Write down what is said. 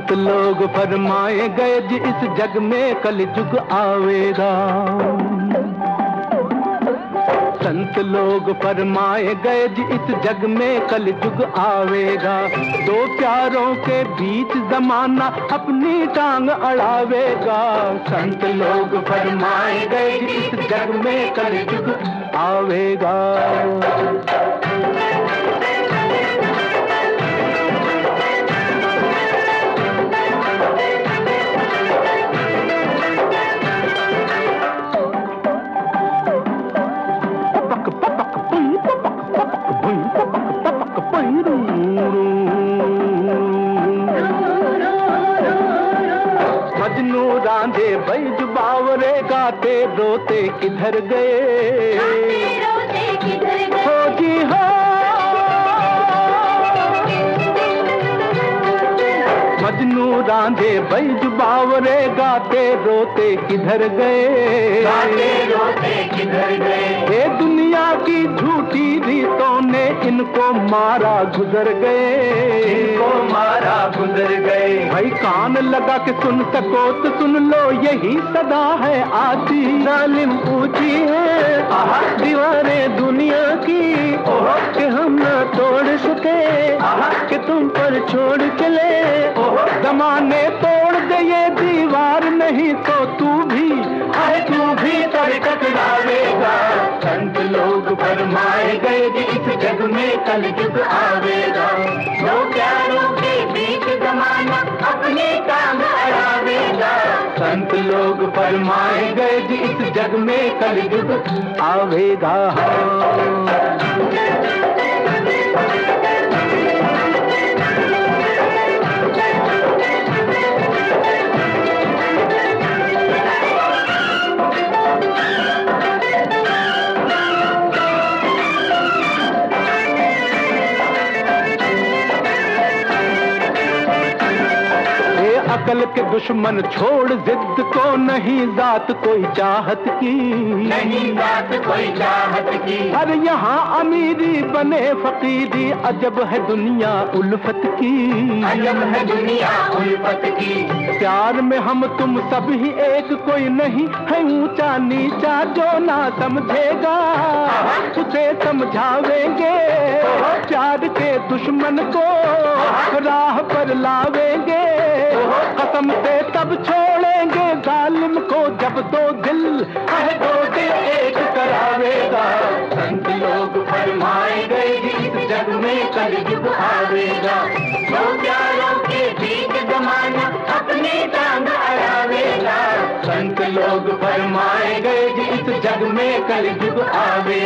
संत लोग फरमाए गए जी इस जग में कलयुग आवेगा। संत लोग फरमाए गए जी इस जग में कलयुग आवेगा। दो प्यारों के बीच जमाना अपनी टांग अड़ावेगा। संत लोग फरमाए गए जी इस जग में कलयुग आवेगा। मजनू रांझे बैज बावरे गाते रोते किधर गए, हो जी हो। मजनू रांझे बैज बावरे गाते रोते किधर गए, रोते किधर गए। ये दुनिया की झूठी रीतों ने इनको मारा गुजर गए, इनको मारा गुजर गए। भाई कान लगा के सुन सको तो सुन लो यही सदा है आती। जालिम ऊंची है दीवारें दुनिया की कि हम न तोड़ सके, कि तुम पर छोड़ चले। जमाने तोड़ दे ये दीवार नहीं तो तू भी तर टकरावेगा। संत लोग फरमाए गए कि इस जग में कलयुग आवेगा। दो प्यारों के बीच जमाना अपनी टांग अड़ावेगा। संत लोग फरमाए गए कि इस जग में कलयुग आवेगा। अकल के दुश्मन छोड़ जिद को, नहीं जात कोई चाहत की, नहीं जात कोई चाहत की। अरे यहाँ अमीरी बने फकीरी, अजब है दुनिया उल्फत की, अजब है दुनिया उल्फत की। प्यार में हम तुम सब ही एक, कोई नहीं है ऊंचा नीचा। जो ना समझेगा उसे समझावेंगे, प्यार के दुश्मन को राह पर लावेंगे। कसम से तब छोड़ेंगे जालिम को जब दो दिल एक करावेगा। संत लोग फरमाए गए इस जग में कलयुग आवेगा। दो प्यारों के बीच जमाना अपनी टांग अड़ावेगा। संत लोग फरमाए गए इस जग में कलयुग आवेगा।